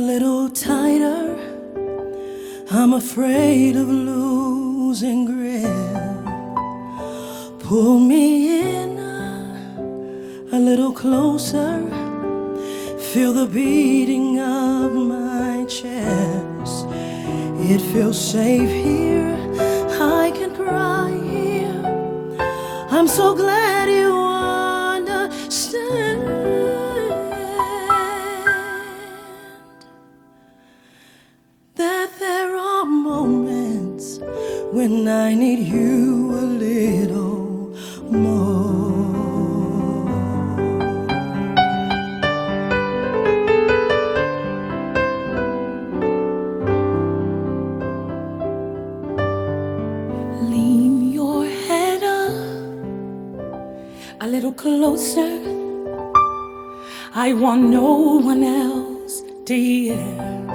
little tighter. I'm afraid of losing grip. Pull me in a little closer. Feel the beating of my chest. It feels safe here. I can cry here. I'm so glad you understand that there are moments when I need you a little more. Lean your head up a little closer. I want no one else to hear.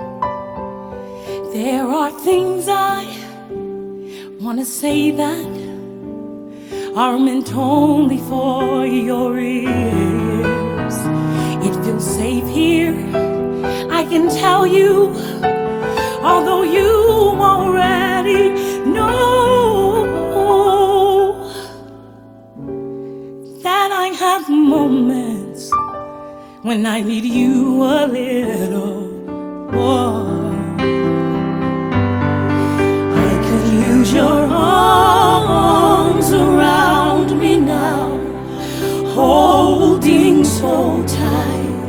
There are things I want to say that are meant only for your ears. It feels safe here, I can tell you, although you already know that I have moments when I need you a little more. Use your arms around me now, holding so tight.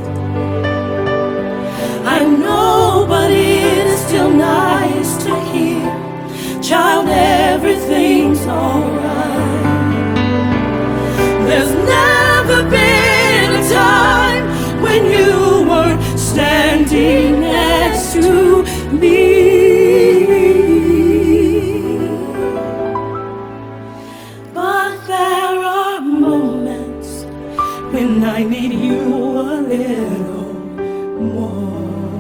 I know, but it is still nice to hear, child, everything's alright. There's never been a time when you weren't standing next to me. When I need you a little more.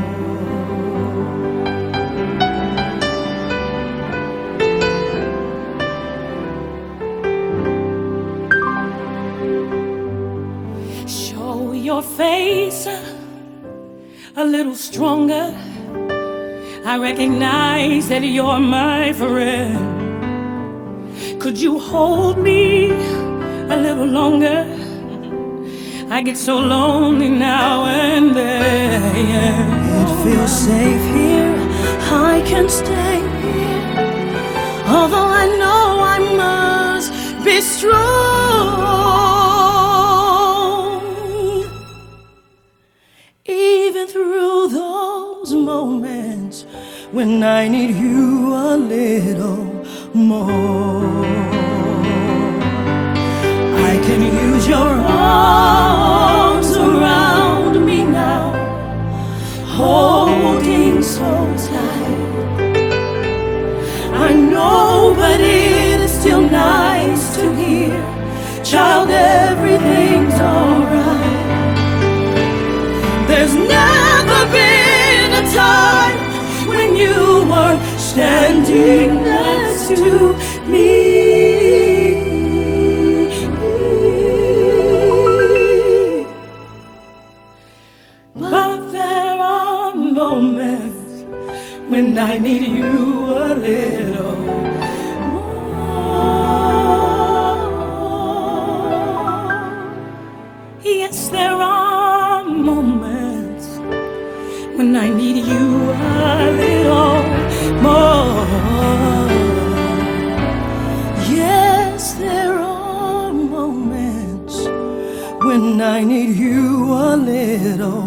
Show your face a little stronger. I recognize that you're my friend. Could you hold me a little longer? I get so lonely now and then. It feels safe here, I can stay here, although I know I must be strong. Even through those moments when I need you a little more, I can use your arms around me now, holding so tight. I know, but it is still nice to hear, child, everything's alright. There's never been a time when you weren't standing next to me. But there are moments when I need you a little more. Yes, there are moments when I need you a little more. Yes, there are moments when I need you a little